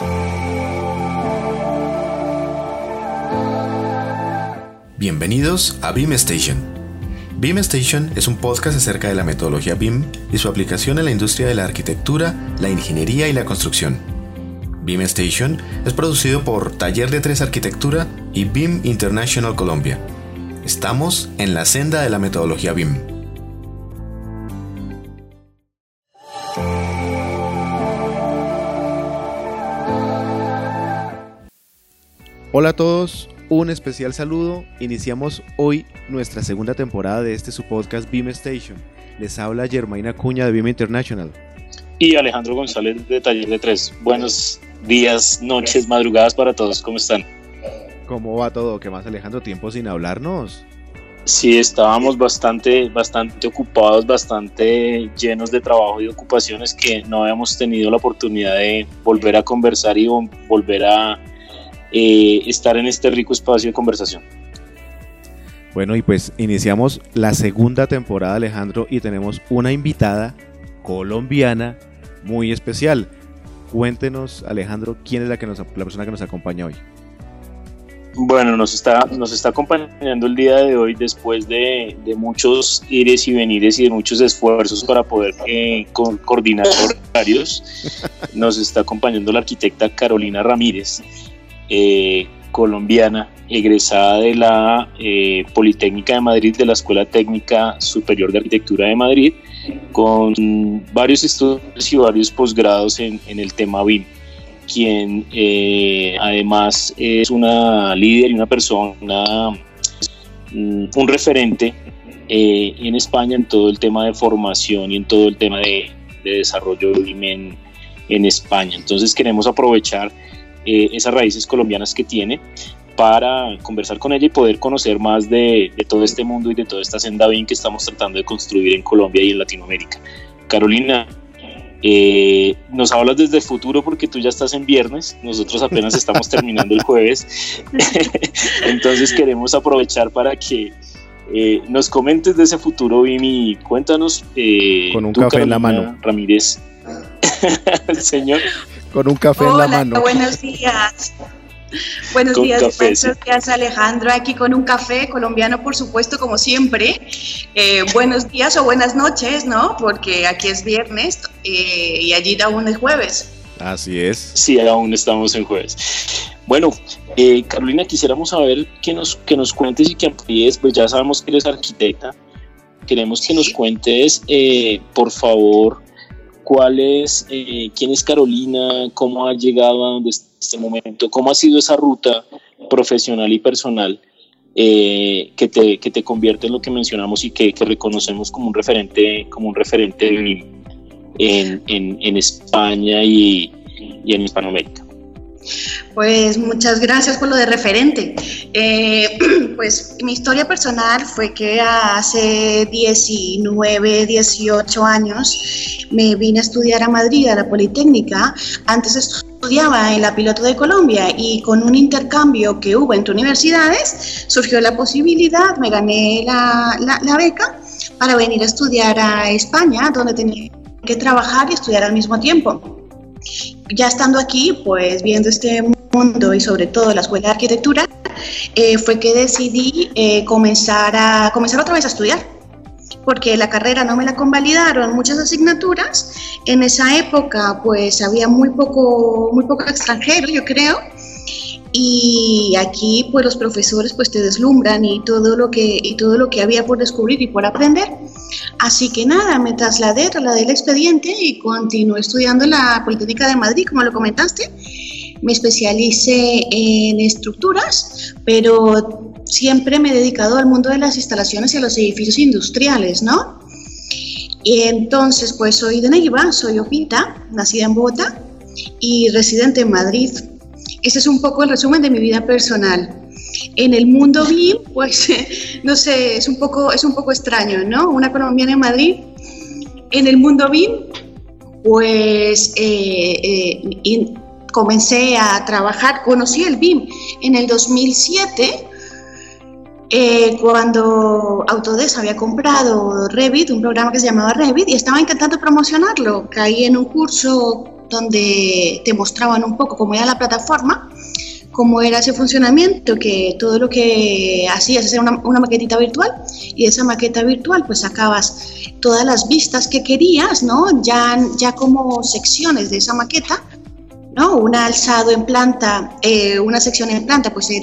Bienvenidos a BIM Station. BIM Station es un podcast acerca de la metodología BIM y su aplicación en la industria de la arquitectura, la ingeniería y la construcción. BIM Station es producido por Taller de 3 Arquitectura y BIM International Colombia. Estamos en la senda de la metodología BIM. Hola a todos, un especial saludo. Iniciamos hoy nuestra segunda temporada de su podcast BIM Station. Les habla Germain Acuña de BIM International. Y Alejandro González de Taller de 3. Buenos días, noches, madrugadas para todos. ¿Cómo están? ¿Cómo va todo? ¿Qué más, Alejandro? Tiempo sin hablarnos. Sí, estábamos bastante ocupados, bastante llenos de trabajo y ocupaciones que no habíamos tenido la oportunidad de volver a conversar y volver a estar en este rico espacio de conversación. Bueno, y pues iniciamos la segunda temporada, Alejandro, y tenemos una invitada colombiana muy especial. Cuéntenos, Alejandro, quién es la persona que nos acompaña hoy. Bueno, nos está acompañando el día de hoy después de muchos ires y venires y de muchos esfuerzos para poder coordinar horarios. Nos está acompañando la arquitecta Carolina Ramírez, colombiana, egresada de la Politécnica de Madrid, de la Escuela Técnica Superior de Arquitectura de Madrid, con varios estudios y varios posgrados en el tema BIM, quien además es una líder y una persona, un referente en España en todo el tema de formación y en todo el tema de desarrollo BIM en España. Entonces queremos aprovechar esas raíces colombianas que tiene para conversar con ella y poder conocer más de todo este mundo y de toda esta senda BIM que estamos tratando de construir en Colombia y en Latinoamérica. Carolina, nos hablas desde el futuro porque tú ya estás en viernes, nosotros apenas estamos terminando el jueves. Entonces queremos aprovechar para que nos comentes de ese futuro BIM y cuéntanos con un café Carolina en la mano, Ramírez. Señor, con un café en la mano. Buenos días. Buenos días, Alejandro, aquí con un café colombiano, por supuesto, como siempre. Buenos días o buenas noches, ¿no? Porque aquí es viernes y allí aún es jueves. Así es. Sí, aún estamos en jueves. Bueno, Carolina, quisiéramos saber que nos cuentes y que amplíes, pues ya sabemos que eres arquitecta. Queremos que nos cuentes, por favor, quién es Carolina, cómo ha llegado a donde está en este momento, cómo ha sido esa ruta profesional y personal que te convierte en lo que mencionamos y que reconocemos como un referente en España y en Hispanoamérica. Pues muchas gracias por lo de referente. Pues mi historia personal fue que hace 19, 18 años me vine a estudiar a Madrid, a la Politécnica. Antes estudiaba en la Piloto de Colombia y con un intercambio que hubo entre universidades surgió la posibilidad, me gané la beca para venir a estudiar a España, donde tenía que trabajar y estudiar al mismo tiempo. Ya estando aquí, pues viendo este mundo y sobre todo la Escuela de Arquitectura, fue que decidí comenzar otra vez a estudiar, porque la carrera no me la convalidaron muchas asignaturas. En esa época pues había muy poco extranjero, yo creo, y aquí pues los profesores pues te deslumbran y todo lo que había por descubrir y por aprender. Así que nada, me trasladé el expediente y continué estudiando en la Politécnica de Madrid, como lo comentaste. Me especialicé en estructuras, pero siempre me he dedicado al mundo de las instalaciones y a los edificios industriales, ¿no? Y entonces pues soy de Neiva, soy opinta, nacida en Bogotá y residente en Madrid. Ese es un poco el resumen de mi vida personal. En el mundo BIM, pues, no sé, es un poco extraño, ¿no? Una colombiana en Madrid. En el mundo BIM, pues, comencé a trabajar, conocí el BIM en el 2007, cuando Autodesk había comprado Revit, un programa que se llamaba Revit, y estaba intentando promocionarlo. Caí en un curso donde te mostraban un poco cómo era la plataforma, cómo era ese funcionamiento, que todo lo que hacías es una maquetita virtual, y de esa maqueta virtual pues sacabas todas las vistas que querías, ¿no? Ya como secciones de esa maqueta, ¿no? Un alzado en planta, una sección en planta, pues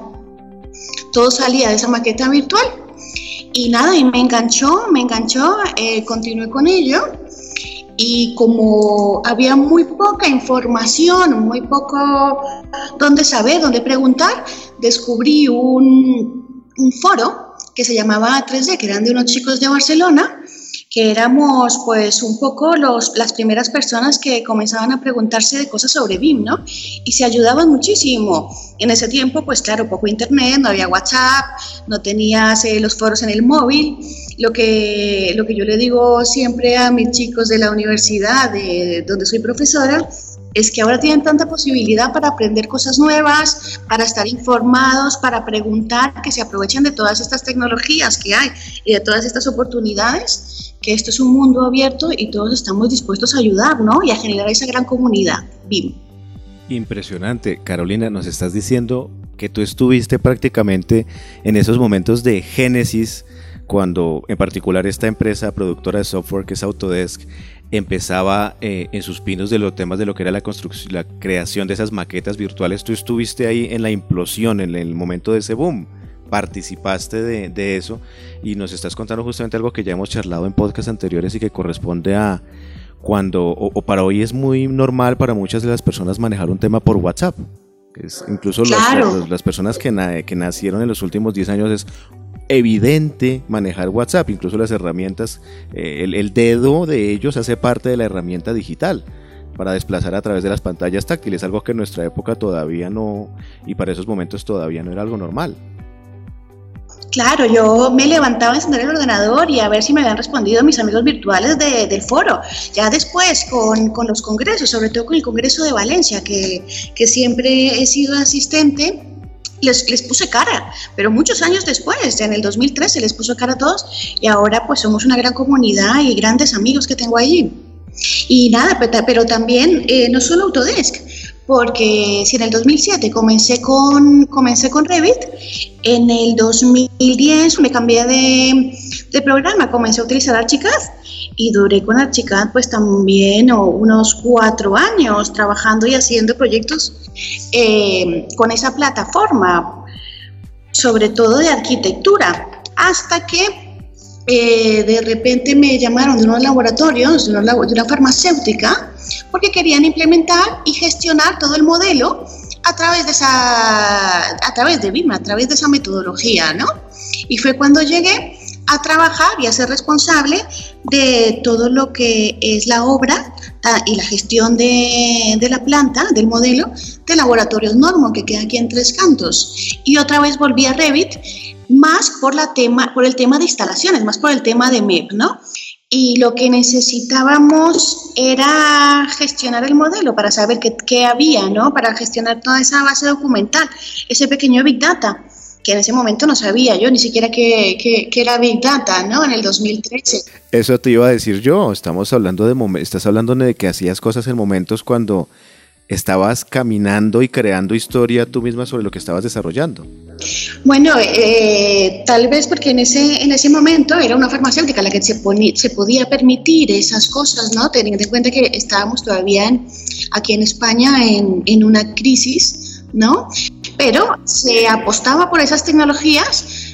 todo salía de esa maqueta virtual. Y nada, y me enganchó, continué con ello. Y como había muy poca información, muy poco dónde saber, dónde preguntar, descubrí un foro que se llamaba A3D, que eran de unos chicos de Barcelona, que éramos pues un poco las primeras personas que comenzaban a preguntarse de cosas sobre BIM, ¿no? Y se ayudaban muchísimo. En ese tiempo, pues claro, poco internet, no había WhatsApp, no tenías los foros en el móvil. Lo que yo le digo siempre a mis chicos de la universidad, donde soy profesora, es que ahora tienen tanta posibilidad para aprender cosas nuevas, para estar informados, para preguntar, que se aprovechen de todas estas tecnologías que hay y de todas estas oportunidades, que esto es un mundo abierto y todos estamos dispuestos a ayudar, ¿no? Y a generar esa gran comunidad BIM. Impresionante. Carolina, nos estás diciendo que tú estuviste prácticamente en esos momentos de génesis, cuando en particular esta empresa productora de software que es Autodesk empezaba en sus pinos de los temas de lo que era la construcción, la creación de esas maquetas virtuales. Tú estuviste ahí en la implosión, en el momento de ese boom, participaste de eso, y nos estás contando justamente algo que ya hemos charlado en podcasts anteriores y que corresponde a cuando, o para hoy es muy normal para muchas de las personas manejar un tema por WhatsApp. Incluso claro, las personas que nacieron en los últimos 10 años es evidente manejar WhatsApp, incluso las herramientas, el dedo de ellos hace parte de la herramienta digital para desplazar a través de las pantallas táctiles, algo que en nuestra época todavía no, y para esos momentos todavía no era algo normal. Claro, yo me levantaba a encender el ordenador y a ver si me habían respondido mis amigos virtuales del foro. Ya después con los congresos, sobre todo con el Congreso de Valencia, que siempre he sido asistente, les puse cara, pero muchos años después, en el 2013 les puso cara a todos, y ahora pues somos una gran comunidad y grandes amigos que tengo allí. Y nada, pero también no solo Autodesk, porque si en el 2007 comencé con Revit, en el 2010 me cambié de programa, comencé a utilizar Archicad y duré con Archicad pues también unos 4 años trabajando y haciendo proyectos con esa plataforma, sobre todo de arquitectura, hasta que de repente me llamaron de unos laboratorios, de una farmacéutica, porque querían implementar y gestionar todo el modelo a través de BIM, a través de esa metodología, ¿no? Y fue cuando llegué a trabajar y a ser responsable de todo lo que es la obra y la gestión de la planta, del modelo de Laboratorios Normo, que queda aquí en Tres Cantos. Y otra vez volví a Revit, más por el tema de instalaciones, más por el tema de MEP, ¿no? Y lo que necesitábamos era gestionar el modelo para saber qué había, ¿no? Para gestionar toda esa base documental, ese pequeño Big Data, que en ese momento no sabía yo ni siquiera qué era Big Data, ¿no? En el 2013. Eso te iba a decir yo, estás hablando de que hacías cosas en momentos cuando estabas caminando y creando historia tú misma sobre lo que estabas desarrollando. Bueno, tal vez porque en ese momento era una farmacéutica la que se podía permitir esas cosas, ¿no? Teniendo en cuenta que estábamos todavía aquí en España en una crisis, ¿no? Pero se apostaba por esas tecnologías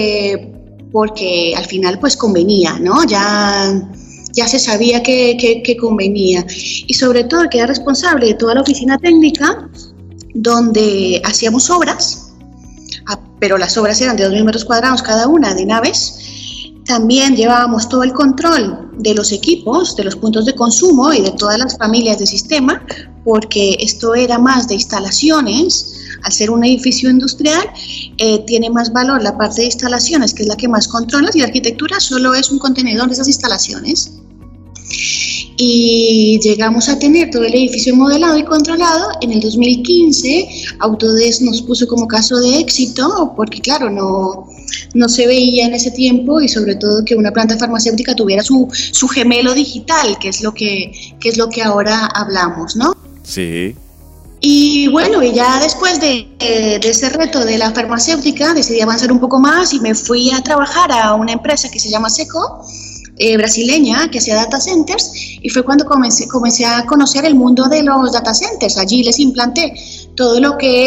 porque al final pues convenía, ¿no? Ya se sabía que convenía, y sobre todo que era responsable de toda la oficina técnica donde hacíamos obras, pero las obras eran de 2.000 metros cuadrados cada una de naves. También llevábamos todo el control de los equipos, de los puntos de consumo y de todas las familias de sistema, porque esto era más de instalaciones. Al ser un edificio industrial, tiene más valor la parte de instalaciones, que es la que más controlas, y la arquitectura solo es un contenedor de esas instalaciones. y llegamos a tener todo el edificio modelado y controlado. En el 2015 Autodesk nos puso como caso de éxito porque claro, no se veía en ese tiempo, y sobre todo que una planta farmacéutica tuviera su gemelo digital, que es lo que ahora hablamos, ¿no? Sí. Y bueno, y ya después de ese reto de la farmacéutica decidí avanzar un poco más y me fui a trabajar a una empresa que se llama Seco, brasileña, que hacía data centers, y fue cuando comencé a conocer el mundo de los data centers. Allí les implanté todo lo que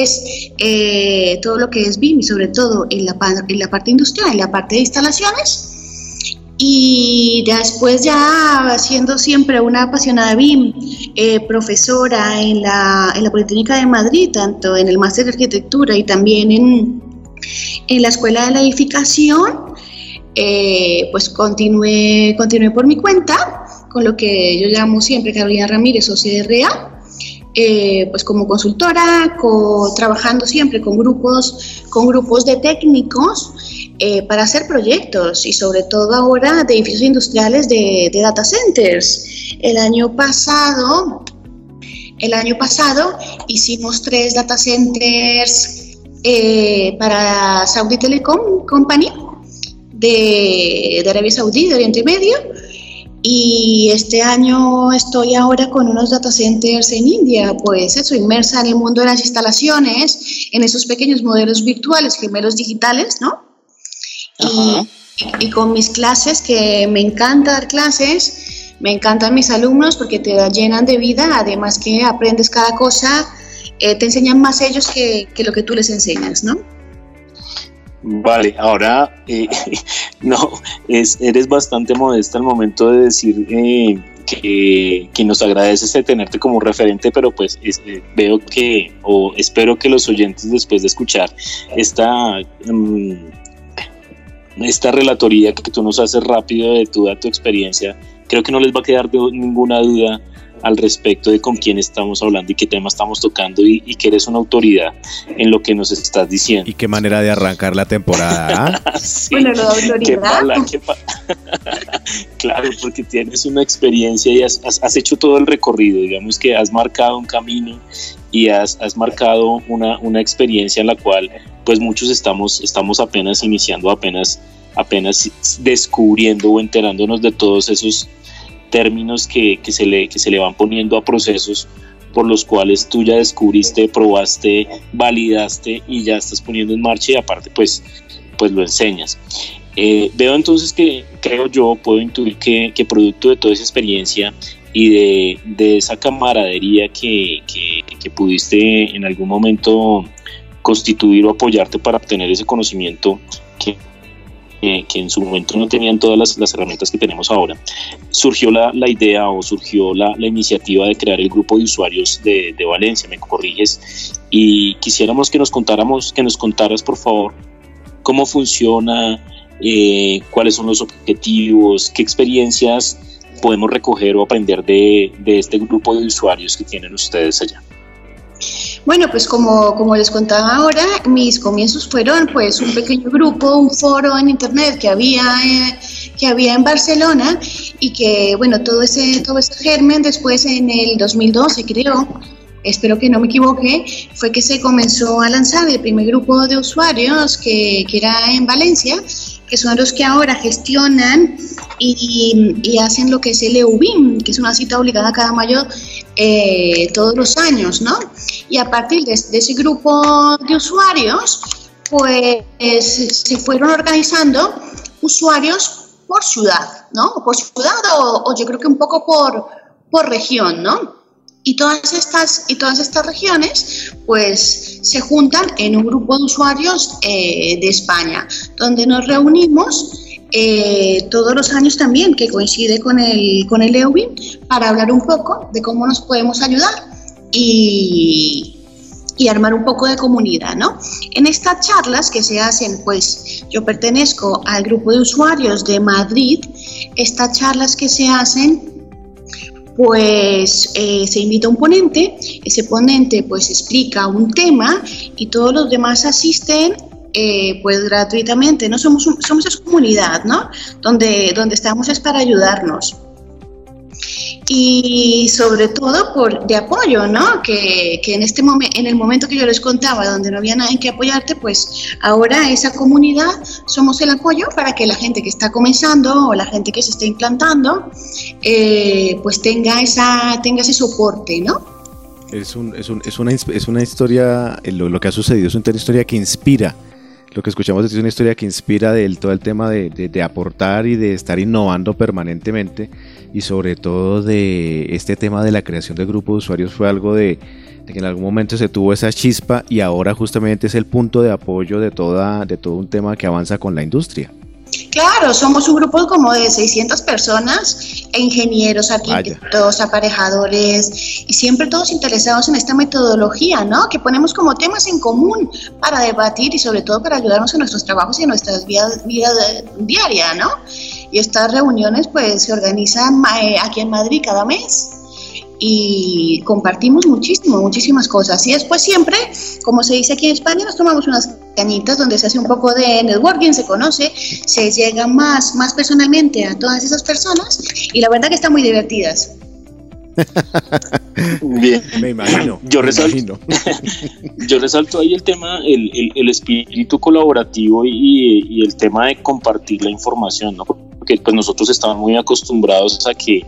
es BIM, y sobre todo en la parte industrial, en la parte de instalaciones. Y después, ya siendo siempre una apasionada BIM, profesora en la Politécnica de Madrid, tanto en el máster de arquitectura y también en la Escuela de la Edificación, pues continué por mi cuenta con lo que yo llamo siempre Carolina Ramírez o CRA, pues como consultora, trabajando siempre con grupos de técnicos para hacer proyectos, y sobre todo ahora de edificios industriales de data centers. El año pasado hicimos 3 data centers para Saudi Telecom Company de Arabia Saudí, de Oriente Medio, y este año estoy ahora con unos data centers en India, pues eso, inmersa en el mundo de las instalaciones, en esos pequeños modelos virtuales, gemelos digitales, ¿no? Y con mis clases, que me encanta dar clases, me encantan mis alumnos porque te llenan de vida, además que aprendes cada cosa, te enseñan más ellos que lo que tú les enseñas, ¿no? Vale, ahora eres bastante modesta al momento de decir que nos agradeces de tenerte como referente, pero pues veo que, o espero que los oyentes, después de escuchar esta relatoría que tú nos haces rápido de toda tu experiencia, creo que no les va a quedar ninguna duda al respecto de con quién estamos hablando y qué tema estamos tocando, y que eres una autoridad en lo que nos estás diciendo. Y qué manera de arrancar la temporada. Sí, bueno, la autoridad. Claro, porque tienes una experiencia y has hecho todo el recorrido, digamos que has marcado un camino y has marcado una experiencia en la cual pues muchos estamos apenas iniciando, apenas descubriendo o enterándonos de todos esos términos que se le van poniendo a procesos por los cuales tú ya descubriste, probaste, validaste y ya estás poniendo en marcha, y aparte pues lo enseñas. Veo entonces que, puedo intuir que producto de toda esa experiencia y de esa camaradería que pudiste en algún momento constituir o apoyarte para obtener ese conocimiento que en su momento no tenían todas las herramientas que tenemos ahora, surgió la idea, o surgió la iniciativa de crear el grupo de usuarios de Valencia, me corriges, y quisiéramos que nos contaras por favor cómo funciona, cuáles son los objetivos, qué experiencias podemos recoger o aprender de este grupo de usuarios que tienen ustedes allá. Bueno, pues como les contaba ahora, mis comienzos fueron pues un pequeño grupo, un foro en internet que había en Barcelona, y que bueno, todo ese germen después en el 2012 creo, espero que no me equivoque, fue que se comenzó a lanzar el primer grupo de usuarios que era en Valencia, que son los que ahora gestionan y hacen lo que es el EUBIM, que es una cita obligada cada mayo todos los años, ¿no? Y a partir de ese grupo de usuarios, pues se fueron organizando usuarios por ciudad, ¿no? Por ciudad o yo creo que un poco por región, ¿no? Y todas estas regiones pues se juntan en un grupo de usuarios de España, donde nos reunimos todos los años también, que coincide con el EUBIM, para hablar un poco de cómo nos podemos ayudar y armar un poco de comunidad, ¿no? En estas charlas que se hacen, pues yo pertenezco al grupo de usuarios de Madrid. Estas charlas que se hacen, pues se invita a un ponente, ese ponente pues explica un tema y todos los demás asisten pues gratuitamente, ¿no? Somos esa comunidad, ¿no? Donde estamos es para ayudarnos. y sobre todo de apoyo, ¿no? Que en el momento que yo les contaba, donde no había nadie que apoyarte, pues ahora esa comunidad somos el apoyo para que la gente que está comenzando o la gente que se está implantando, pues tenga ese soporte, ¿no? Es una historia, lo que ha sucedido es una historia que inspira. Lo que escuchamos es una historia que inspira todo el tema de aportar y de estar innovando permanentemente, y sobre todo de este tema de la creación de grupos de usuarios fue algo de que en algún momento se tuvo esa chispa, y ahora justamente es el punto de apoyo de todo un tema que avanza con la industria. Claro, somos un grupo como de 600 personas, ingenieros, arquitectos, aparejadores, y siempre todos interesados en esta metodología, ¿no? Que ponemos como temas en común para debatir y sobre todo para ayudarnos en nuestros trabajos y en nuestras vida diaria, ¿no? Y estas reuniones pues se organizan aquí en Madrid cada mes, y compartimos muchísimas cosas. Y después siempre, como se dice aquí en España, nos tomamos unas cañitas donde se hace un poco de networking, se conoce, se llega más personalmente a todas esas personas, y la verdad que están muy divertidas. Bien. Me imagino. Yo resalto ahí el tema, el espíritu colaborativo y el tema de compartir la información, ¿no? Porque pues nosotros estamos muy acostumbrados a que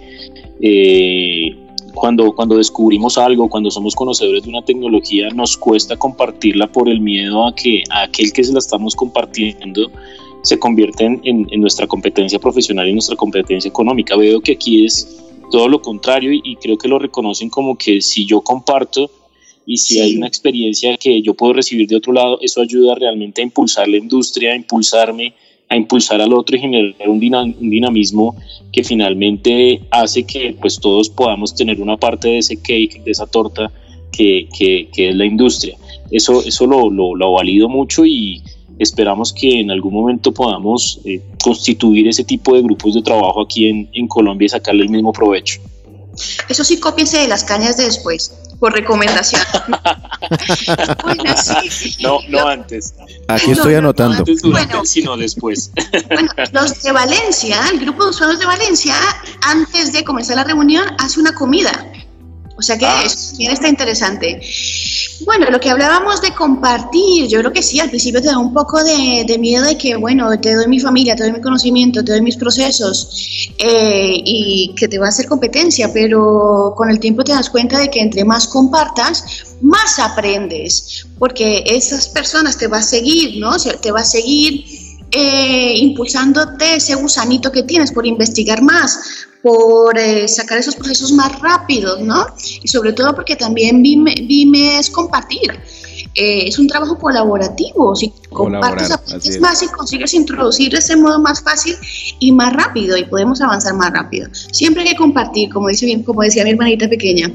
cuando descubrimos algo, cuando somos conocedores de una tecnología, nos cuesta compartirla por el miedo a que a aquel que se la estamos compartiendo se convierta en nuestra competencia profesional y nuestra competencia económica. Veo que aquí es todo lo contrario, y creo que lo reconocen como que si yo comparto y si hay una experiencia que yo puedo recibir de otro lado, eso ayuda realmente a impulsar la industria, a impulsarme, a impulsar al otro y generar un dinamismo que finalmente hace que pues todos podamos tener una parte de ese cake, de esa torta que es la industria. Eso lo valido mucho, y esperamos que en algún momento podamos constituir ese tipo de grupos de trabajo aquí en Colombia y sacarle el mismo provecho. Eso sí, cópiense de las cañas de después, por recomendación. Bueno, sí. No antes. Aquí estoy anotando. No antes, durante, sino después. Bueno, los de Valencia, el grupo de usuarios de Valencia, antes de comenzar la reunión, hace una comida. O sea que eso también está interesante. Bueno, lo que hablábamos de compartir, yo creo que sí, al principio te da un poco de miedo de que, bueno, te doy mi familia, te doy mi conocimiento, te doy mis procesos, y que te va a hacer competencia, pero con el tiempo te das cuenta de que entre más compartas, más aprendes, porque esas personas te va a seguir, ¿no? Te va a seguir impulsándote ese gusanito que tienes por investigar más, por sacar esos procesos más rápidos, ¿no? Y sobre todo porque también BIM es compartir. Es un trabajo colaborativo. Si compartes, aprendes más y consigues introducir de ese modo más fácil y más rápido, y podemos avanzar más rápido. Siempre hay que compartir, como decía mi hermanita pequeña.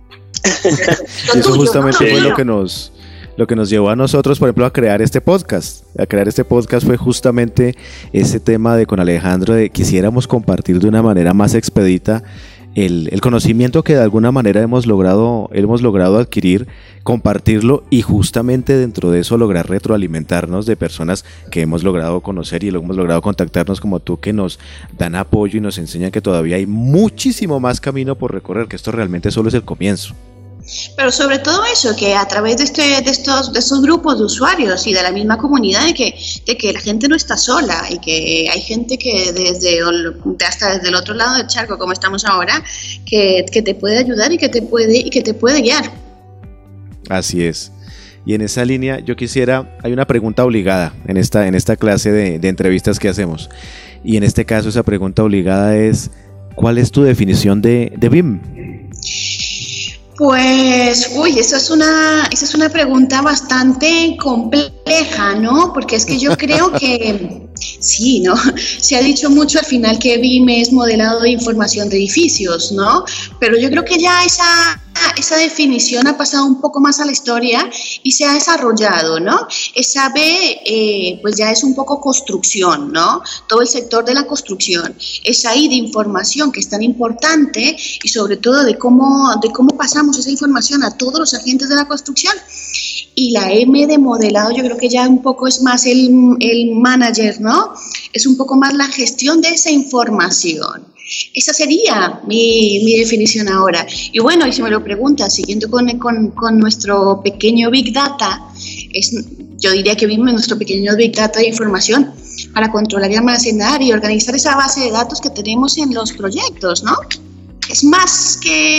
Y eso justamente fue lo que nos llevó a nosotros, por ejemplo, a crear este podcast. A crear este podcast fue justamente ese tema de con Alejandro, de quisiéramos compartir de una manera más expedita el conocimiento que de alguna manera hemos logrado adquirir, compartirlo, y justamente dentro de eso lograr retroalimentarnos de personas que hemos logrado conocer y hemos logrado contactarnos como tú, que nos dan apoyo y nos enseñan que todavía hay muchísimo más camino por recorrer, que esto realmente solo es el comienzo. Pero sobre todo eso, que a través de estos grupos de usuarios y de la misma comunidad, de que la gente no está sola, y que hay gente que hasta desde el otro lado del charco, como estamos ahora, que te puede ayudar y que te puede guiar. Así es. Y en esa línea yo hay una pregunta obligada en esta clase de entrevistas que hacemos, y en este caso esa pregunta obligada es: ¿cuál es tu definición de BIM? Pues, esa es una pregunta bastante compleja, ¿no? Porque es que yo creo que sí, ¿no? Se ha dicho mucho al final que BIM es modelado de información de edificios, ¿no? Pero yo creo que ya esa definición ha pasado un poco más a la historia y se ha desarrollado, ¿no? Esa B, pues ya es un poco construcción, ¿no? Todo el sector de la construcción. Esa I de información, que es tan importante, y sobre todo de cómo pasamos esa información a todos los agentes de la construcción. Y la M de modelado, yo creo que que ya un poco es más el manager, ¿no? Es un poco más la gestión de esa información. Esa sería mi definición ahora. Y bueno, y si me lo preguntas, siguiendo con nuestro pequeño Big Data, yo diría que BIM es nuestro pequeño Big Data de información para controlar y almacenar y organizar esa base de datos que tenemos en los proyectos, ¿no? Es más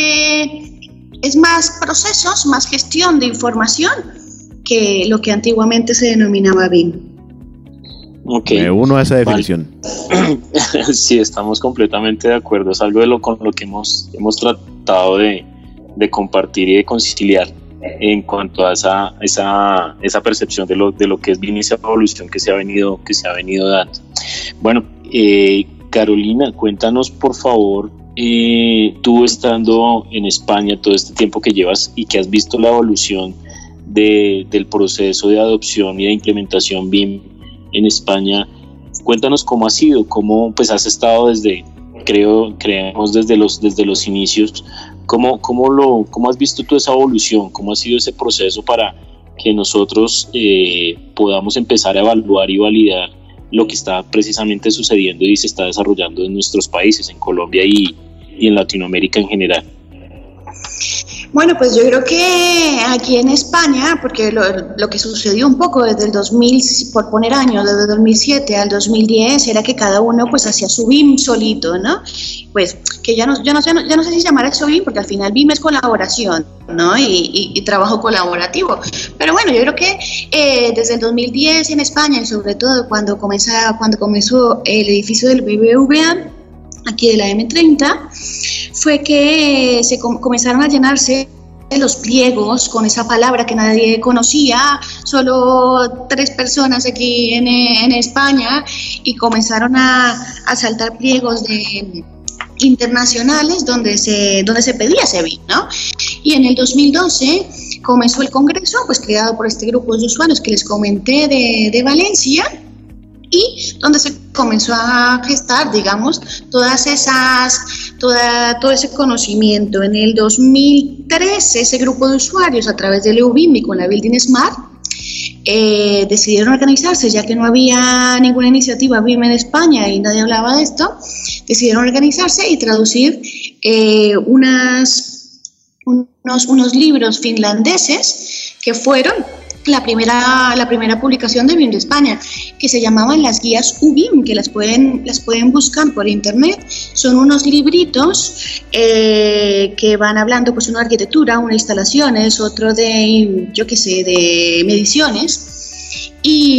procesos, más gestión de información que lo que antiguamente se denominaba BIM. Okay. Me uno a esa definición. Vale. Sí, estamos completamente de acuerdo. Es algo con lo que hemos tratado de compartir y de conciliar en cuanto a esa percepción de lo que es BIM y esa evolución que se ha venido dando. Bueno, Carolina, cuéntanos por favor, tú estando en España todo este tiempo que llevas y que has visto la evolución del proceso de adopción y de implementación BIM en España, cuéntanos cómo ha sido, cómo pues has estado creemos desde los inicios, cómo has visto tú esa evolución, cómo ha sido ese proceso para que nosotros podamos empezar a evaluar y validar lo que está precisamente sucediendo y se está desarrollando en nuestros países, en Colombia y en Latinoamérica en general. Bueno, pues yo creo que aquí en España, porque lo que sucedió un poco desde el 2000, por poner años, desde el 2007 al 2010, era que cada uno pues hacía su BIM solito, ¿no? Pues que ya no sé si llamar eso BIM, porque al final BIM es colaboración, ¿no? Y trabajo colaborativo. Pero bueno, yo creo que desde el 2010 en España, y sobre todo cuando comenzó el edificio del BBVA, aquí de la M30, fue que se comenzaron a llenarse los pliegos con esa palabra que nadie conocía, solo 3 personas aquí en España, y comenzaron a saltar pliegos internacionales donde se pedía ese BIM, ¿no? Y en el 2012 comenzó el congreso, pues creado por este grupo de usuarios que les comenté de Valencia, y donde se comenzó a gestar, digamos, todo ese conocimiento. En el 2013, ese grupo de usuarios, a través del EUBIM y con la Building Smart, decidieron organizarse, ya que no había ninguna iniciativa BIM en España y nadie hablaba de esto. Decidieron organizarse y traducir unos libros finlandeses que fueron la primera publicación de BIM de España, que se llamaban las guías UBIM, que las pueden buscar por internet. Son unos libritos que van hablando, pues, uno de arquitectura, uno de instalaciones, otro de mediciones,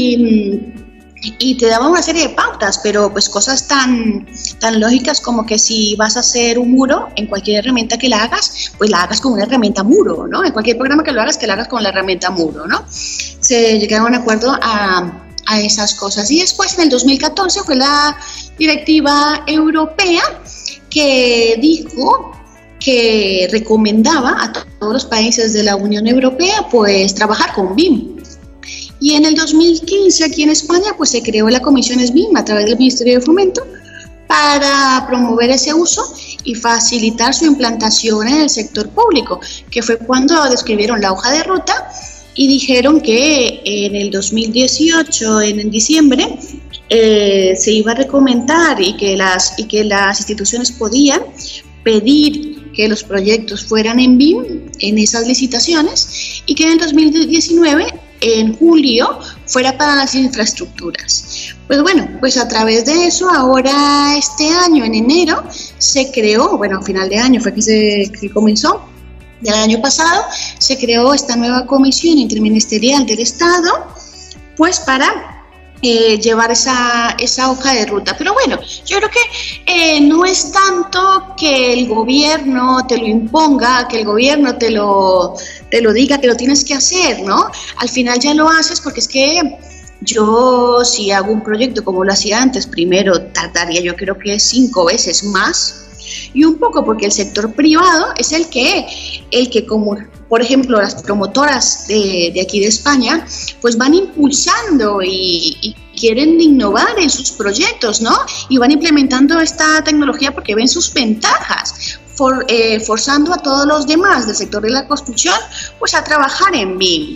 y te daban una serie de pautas, pero pues cosas tan lógicas como que si vas a hacer un muro, en cualquier herramienta que la hagas, pues la hagas con una herramienta muro, ¿no? En cualquier programa que lo hagas, que la hagas con la herramienta muro, ¿no? Se llegaron a acuerdo a esas cosas. Y después, en el 2014, fue la directiva europea que dijo que recomendaba a todos los países de la Unión Europea, pues, trabajar con BIM. Y en el 2015, aquí en España, pues se creó la Comisión SBIM a través del Ministerio de Fomento para promover ese uso y facilitar su implantación en el sector público, que fue cuando describieron la hoja de ruta y dijeron que en el 2018, en diciembre, se iba a recomendar y que las instituciones podían pedir que los proyectos fueran en BIM en esas licitaciones, y que en el 2019, en julio, fuera para las infraestructuras. Pues bueno, pues a través de eso, ahora este año, en enero, se creó, bueno, a final de año fue que comenzó, del año pasado, se creó esta nueva comisión interministerial del Estado, pues para llevar esa hoja de ruta. Pero bueno, yo creo que no es tanto que el gobierno te lo imponga, que el gobierno te lo diga que lo tienes que hacer, ¿no? Al final ya lo haces, porque es que yo, si hago un proyecto como lo hacía antes, primero tardaría, yo creo que 5 veces más, y un poco porque el sector privado es el que como por ejemplo las promotoras de aquí de España, pues van impulsando y quieren innovar en sus proyectos, ¿no? Y van implementando esta tecnología porque ven sus ventajas, forzando a todos los demás del sector de la construcción, pues a trabajar en BIM, ¿no?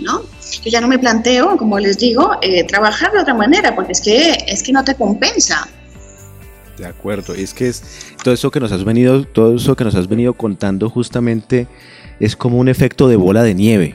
yo ya no me planteo, como les digo, trabajar de otra manera, porque es que no te compensa. De acuerdo, es que todo eso que nos has venido contando justamente es como un efecto de bola de nieve.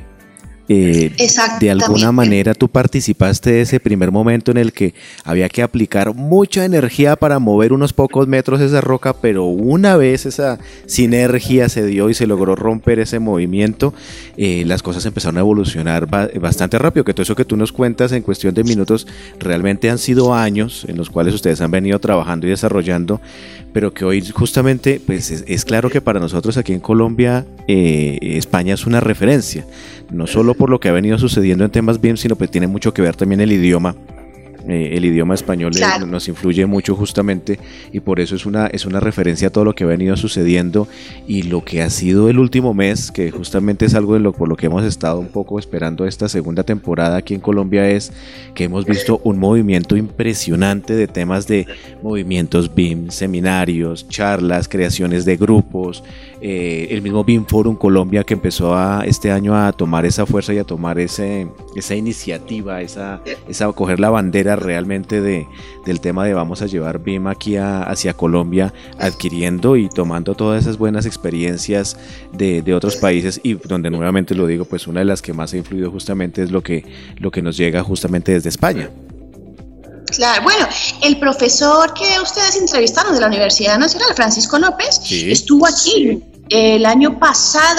De alguna manera tú participaste de ese primer momento en el que había que aplicar mucha energía para mover unos pocos metros esa roca, pero una vez esa sinergia se dio y se logró romper ese movimiento, las cosas empezaron a evolucionar bastante rápido, que todo eso que tú nos cuentas en cuestión de minutos realmente han sido años en los cuales ustedes han venido trabajando y desarrollando, pero que hoy justamente pues es claro que para nosotros aquí en Colombia España es una referencia, no solo por lo que ha venido sucediendo en temas BIM, sino que tiene mucho que ver también el idioma. El idioma español claro. Nos influye mucho justamente, y por eso es una referencia a todo lo que ha venido sucediendo y lo que ha sido el último mes, que justamente es algo por lo que hemos estado un poco esperando esta segunda temporada aquí en Colombia, es que hemos visto un movimiento impresionante de temas de movimientos BIM, seminarios, charlas, creaciones de grupos, el mismo BIM Forum Colombia que empezó este año a tomar esa fuerza y a tomar esa iniciativa, esa coger la bandera realmente del tema de vamos a llevar BIM aquí hacia Colombia, adquiriendo y tomando todas esas buenas experiencias de otros países, y donde nuevamente lo digo, pues una de las que más ha influido justamente es lo que nos llega justamente desde España. Claro, bueno, el profesor que ustedes entrevistaron de la Universidad Nacional, Francisco López, sí, estuvo aquí el año pasado,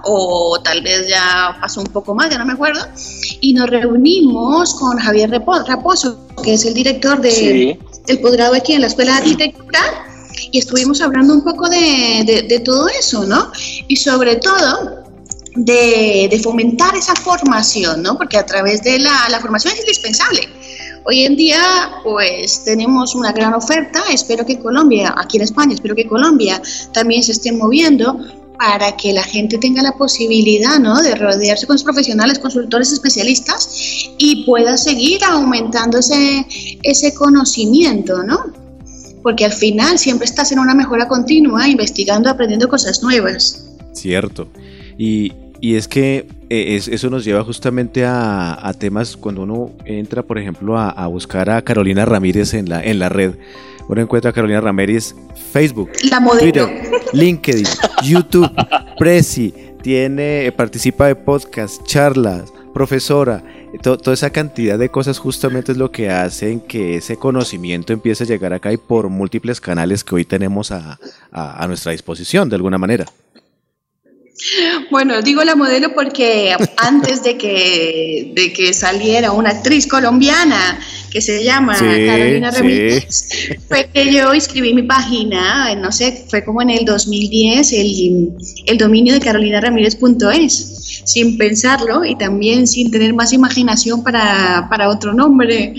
o tal vez ya pasó un poco más, ya no me acuerdo, y nos reunimos con Javier Raposo, que es el director del posgrado aquí en la Escuela de Arquitectura, y estuvimos hablando un poco de todo eso, ¿no? Y sobre todo de fomentar esa formación, ¿no? Porque a través de la formación es indispensable. Hoy en día, pues, tenemos una gran oferta. Espero que Colombia, aquí en España, también se esté moviendo para que la gente tenga la posibilidad, ¿no?, de rodearse con los profesionales, consultores, especialistas, y pueda seguir aumentando ese conocimiento, ¿no? Porque al final siempre estás en una mejora continua, investigando, aprendiendo cosas nuevas. Cierto. Y es que eso nos lleva justamente a temas cuando uno entra, por ejemplo, a buscar a Carolina Ramírez en la red. Uno encuentra a Carolina Ramírez, Facebook, Twitter, LinkedIn, YouTube, Prezi, participa de podcasts, charlas, profesora. Toda esa cantidad de cosas justamente es lo que hacen que ese conocimiento empiece a llegar acá, y por múltiples canales que hoy tenemos a nuestra disposición de alguna manera. Bueno, digo la modelo porque antes de que saliera una actriz colombiana que se llama Carolina Ramírez, fue que yo inscribí mi página, no sé, fue como en el 2010, el dominio de carolinaramírez.es, sin pensarlo y también sin tener más imaginación para otro nombre.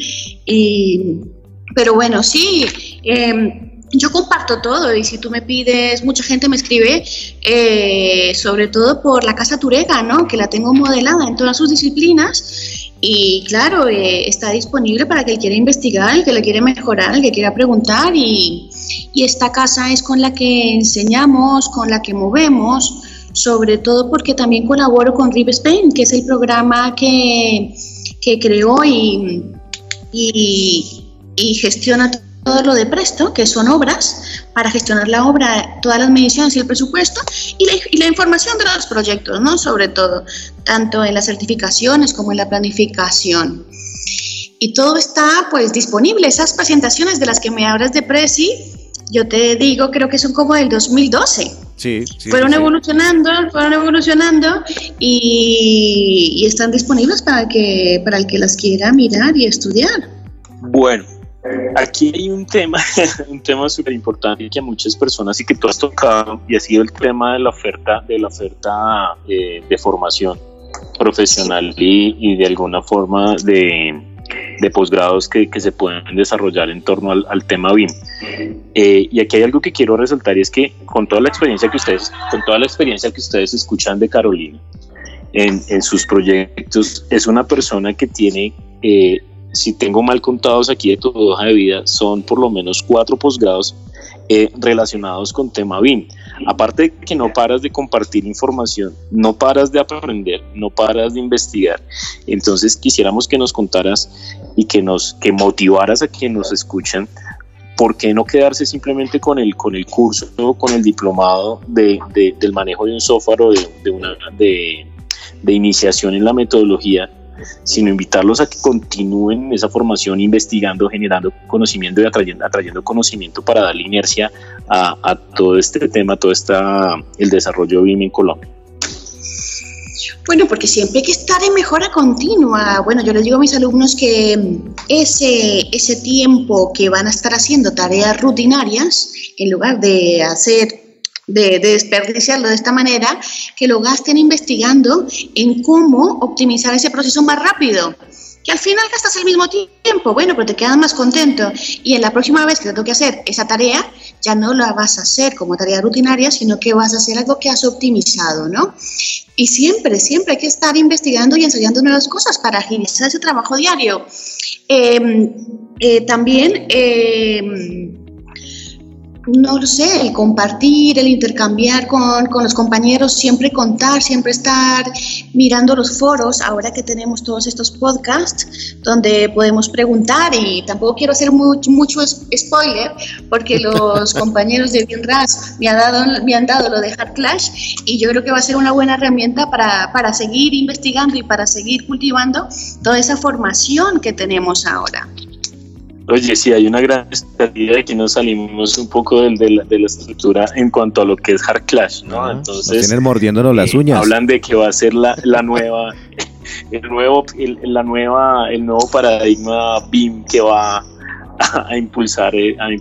Pero bueno, sí, yo comparto todo, y si tú me pides, mucha gente me escribe, sobre todo por la Casa Turega, ¿no?, que la tengo modelada en todas sus disciplinas, y claro, está disponible para que él quiera investigar, el que le quiere mejorar, el que quiera preguntar, y esta casa es con la que enseñamos, con la que movemos, sobre todo porque también colaboro con RIB Spain, que es el programa que creó y gestiona todo lo de Presto, que son obras, para gestionar la obra, todas las mediciones y el presupuesto, y la información de los proyectos, ¿no?, sobre todo, tanto en las certificaciones como en la planificación. Y todo está, pues, disponible. Esas presentaciones de las que me hablas de Prezi, yo te digo, creo que son como del 2012. Sí, fueron evolucionando y están disponibles para el que las quiera mirar y estudiar. Bueno, aquí hay un tema súper importante que a muchas personas, y que tú has tocado, y ha sido el tema de la oferta de formación profesional y de alguna forma de posgrados que se pueden desarrollar en torno al tema BIM. Y aquí hay algo que quiero resaltar, y es que con toda la experiencia que ustedes escuchan de Carolina en sus proyectos, es una persona que tiene, si tengo mal contados aquí de tu hoja de vida, son por lo menos 4 posgrados relacionados con tema BIM. Aparte de que no paras de compartir información, no paras de aprender, no paras de investigar. Entonces quisiéramos que nos contaras y que motivaras a quienes nos escuchan. ¿Por qué no quedarse simplemente con el curso, con el diplomado del manejo de un software o de iniciación en la metodología, sino invitarlos a que continúen esa formación investigando, generando conocimiento y atrayendo conocimiento para darle inercia a todo este tema, el desarrollo BIM en Colombia? Bueno, porque siempre hay que estar en mejora continua. Bueno, yo les digo a mis alumnos que ese tiempo que van a estar haciendo tareas rutinarias, en lugar de desperdiciarlo de esta manera, que lo gasten investigando en cómo optimizar ese proceso más rápido. Que al final gastas el mismo tiempo, bueno, pero te quedas más contento. Y en la próxima vez que te toque hacer esa tarea, ya no la vas a hacer como tarea rutinaria, sino que vas a hacer algo que has optimizado, ¿no? Y siempre hay que estar investigando y ensayando nuevas cosas para agilizar ese trabajo diario. También, no lo sé, el compartir, el intercambiar con los compañeros, siempre contar, siempre estar mirando los foros, ahora que tenemos todos estos podcasts donde podemos preguntar, y tampoco quiero hacer mucho spoiler porque los compañeros de BIMRAS me han dado lo de HeartClash, y yo creo que va a ser una buena herramienta para seguir investigando y para seguir cultivando toda esa formación que tenemos ahora. Oye, sí, hay una gran expectativa de que nos salimos un poco de la estructura en cuanto a lo que es HeartClash, ¿no? Entonces, nos tienen mordiéndonos las uñas. Hablan de que va a ser el nuevo paradigma BIM que va a impulsar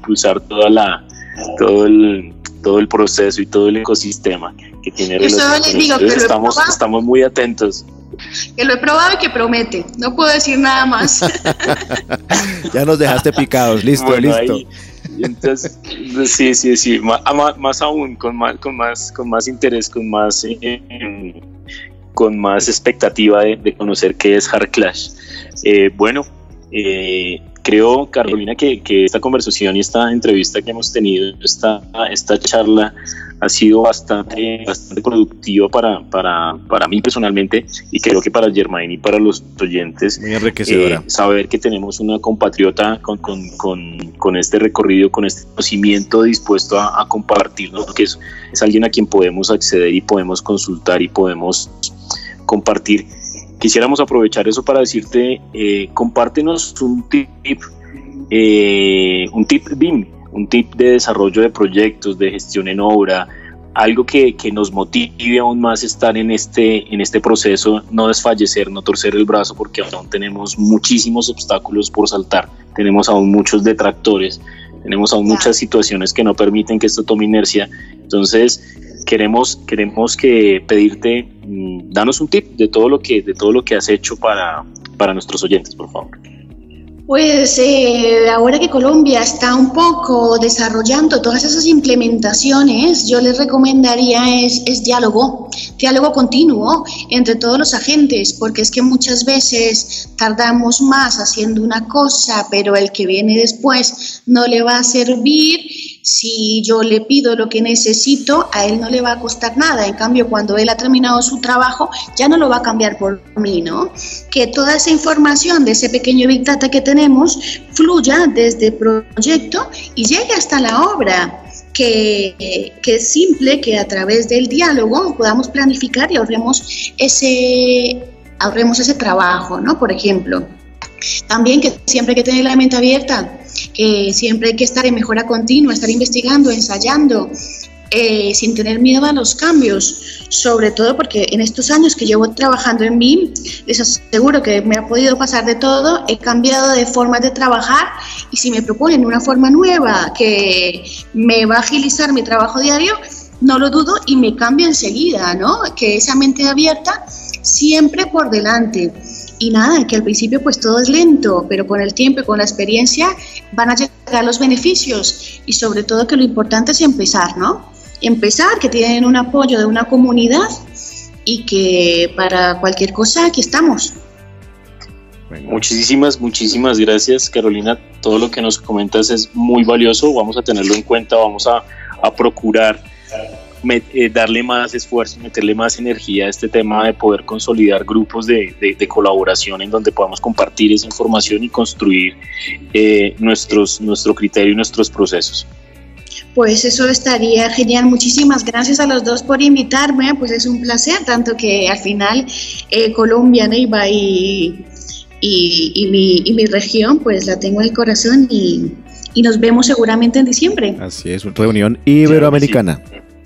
todo el proceso y todo el ecosistema que tiene relación con esto. Estamos muy atentos. Que lo he probado y que promete, no puedo decir nada más. Ya nos dejaste picados, listo. Ahí, entonces, sí, más aún, con más interés, con más expectativa de conocer qué es HeartClash. Creo, Carolina, que esta conversación y esta entrevista que hemos tenido, esta charla, ha sido bastante productiva para mí personalmente, y creo que para Germain y para los oyentes. Muy enriquecedora. Saber que tenemos una compatriota con este recorrido, con este conocimiento dispuesto a compartirnos, que es alguien a quien podemos acceder y podemos consultar y podemos compartir. Quisiéramos aprovechar eso para decirte, compártenos un tip BIM, un tip de desarrollo de proyectos, de gestión en obra, algo que nos motive aún más estar en este proceso, no desfallecer, no torcer el brazo, porque aún tenemos muchísimos obstáculos por saltar, tenemos aún muchos detractores, tenemos aún muchas situaciones que no permiten que esto tome inercia. Entonces queremos pedirte, danos un tip de todo lo que has hecho para nuestros oyentes, por favor. Pues ahora que Colombia está un poco desarrollando todas esas implementaciones, yo les recomendaría es diálogo continuo entre todos los agentes, porque es que muchas veces tardamos más haciendo una cosa, pero el que viene después no le va a servir. Si yo le pido lo que necesito, a él no le va a costar nada. En cambio, cuando él ha terminado su trabajo, ya no lo va a cambiar por mí, ¿no? Que toda esa información de ese pequeño Big Data que tenemos fluya desde el proyecto y llegue hasta la obra. Que es simple que a través del diálogo podamos planificar y ahorremos ese trabajo, ¿no? Por ejemplo. También que siempre hay que tener la mente abierta, que siempre hay que estar en mejora continua, estar investigando, ensayando, sin tener miedo a los cambios, sobre todo porque en estos años que llevo trabajando en BIM, les aseguro que me ha podido pasar de todo, he cambiado de formas de trabajar, y si me proponen una forma nueva que me va a agilizar mi trabajo diario, no lo dudo y me cambio enseguida, ¿no? Que esa mente abierta siempre por delante. Y nada, que al principio pues todo es lento, pero con el tiempo y con la experiencia van a llegar los beneficios, y sobre todo que lo importante es empezar, ¿no? Empezar, que tienen un apoyo de una comunidad y que para cualquier cosa aquí estamos. Bueno. Muchísimas gracias, Carolina. Todo lo que nos comentas es muy valioso. Vamos a tenerlo en cuenta, vamos a procurar darle más esfuerzo, meterle más energía a este tema de poder consolidar grupos de colaboración en donde podamos compartir esa información y construir nuestro criterio y nuestros procesos. Pues eso estaría genial. Muchísimas gracias a los dos por invitarme. Pues es un placer, tanto que al final Colombia, Neiva y mi región, pues la tengo en el corazón y nos vemos seguramente en diciembre. Así es, una reunión iberoamericana.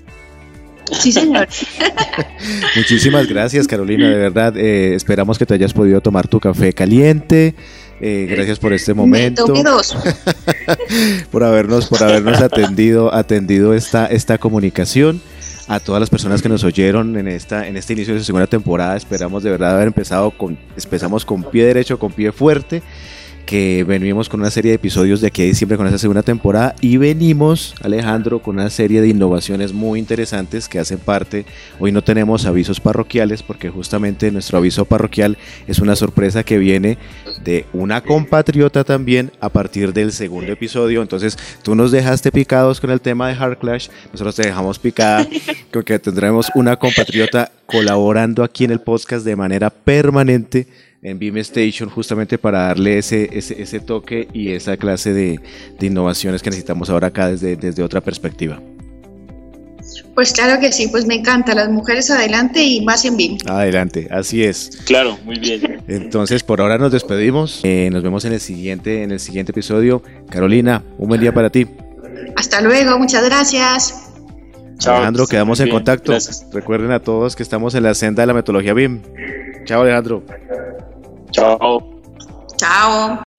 Sí, señor. Muchísimas gracias, Carolina, de verdad. Esperamos que te hayas podido tomar tu café caliente. Gracias por este momento. Me tomé 2. por habernos atendido esta comunicación. A todas las personas que nos oyeron en este inicio de su segunda temporada, esperamos de verdad haber empezamos con pie derecho, con pie fuerte, que venimos con una serie de episodios de aquí a diciembre con esta segunda temporada y venimos, Alejandro, con una serie de innovaciones muy interesantes que hacen parte. Hoy no tenemos avisos parroquiales porque justamente nuestro aviso parroquial es una sorpresa que viene de una compatriota también a partir del segundo episodio. Entonces tú nos dejaste picados con el tema de Hard Clash, nosotros te dejamos picada con que tendremos una compatriota colaborando aquí en el podcast de manera permanente en Beam Station, justamente para darle ese toque y esa clase de innovaciones que necesitamos ahora acá desde otra perspectiva. Pues claro que sí, pues me encanta, las mujeres adelante y más en Beam. Adelante, así es. Claro, muy bien. Entonces por ahora nos despedimos, nos vemos en el siguiente episodio. Carolina, un buen día para ti. Hasta luego, muchas gracias. Chao, Alejandro, quedamos en contacto. Gracias. Recuerden a todos que estamos en la senda de la metodología BIM. Chao, Alejandro. Chao. Chao.